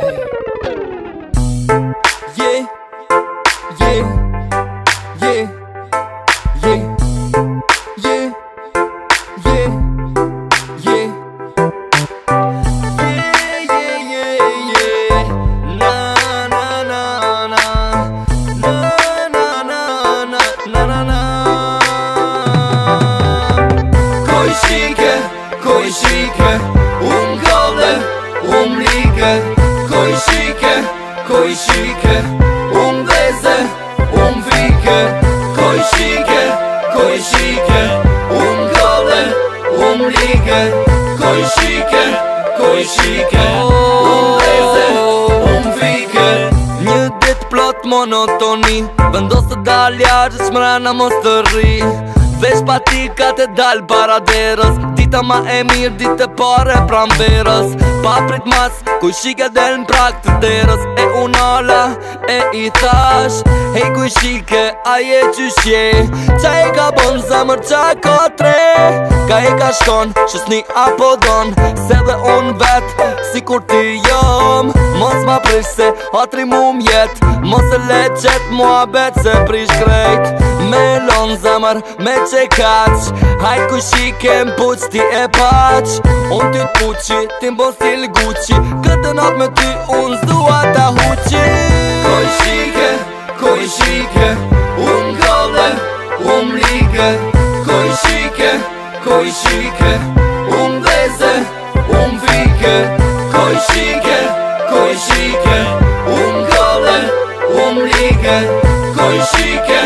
Yeah, yeah, yeah, yeah, yeah, yeah, yeah. Koji shike, galle, like. Koji shike, vleze, vike. Koji shike, galle, like. Koji shike, vleze, vike. Një dit plot monotoni, vendos të dal jashtë shmrena mos të rri. Vesh patika të dal para derës, dita ma e mirë, ditë e pare pramverës. Pa prit mas, kuj shike del n'prak të derës. E unala, e I thash, hej kuj shike, aje qyshje. Qa e ka bon zemër, qa ka tre. Ka e ka shkon, shësni apo don. Se dhe unë vet, si kur ti jom. Mos ma prish se atri mu mjet. Mos e le qet mua bet se prish krejt. Me lon zemër, me që kaq. Hajt kuj shike m'puq ti e paq. Unë ty t'puqi, ti m'bon stil Gucci. Këtë nat me ty unë s'dua ta huqi. Koji shike, galle, like. Koji shike, vleze, vike. Koji shike, galle, like. Koji shike,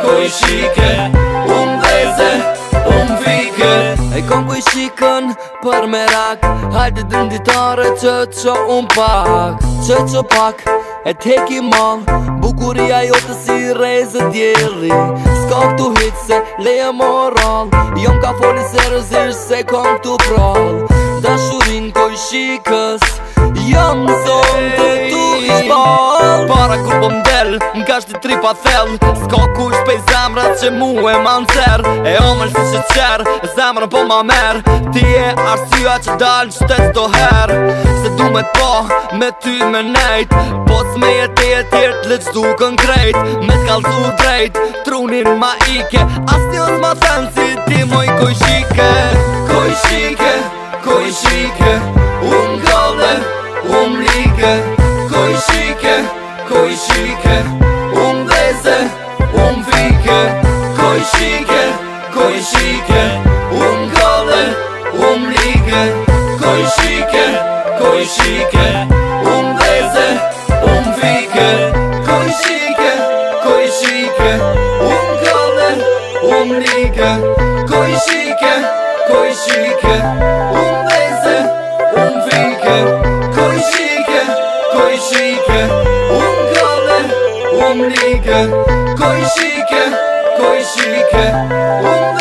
vleze, vike. E kom kuj shikën për merak. Hajde dënditare që unë pak. Që pak e t'heki mal. Bukuria jote si reze djeli. S'ka këtu hit se leje moral. Jom ka foli se rëzish se kom këtu pral. Dashurin kuj shikës jam zonë të tu ishbal. Para kur po m'del, m'ka shti tripa thell. S'ka kush pej zemrat që mu e ma n'cer. E omëll si që qer, zemrën po ma mer. Ti e arsua që dal n'qytet do her. Se du me t'po, me ty me nejt. Po s'me jet e t'lec du konkrejt. Me t'kallzu drejt, trunin ma ike. As njës ma thën si ti moj kuj shike. Koji shike, galle, like. Koji shike, vleze, vike. Koji shike, galle, like. Koji shike, vleze, vike. Koji shike, galle, like. Koji shike, vleze, vike. Koji shike, galle, like. Koji shike, vleze.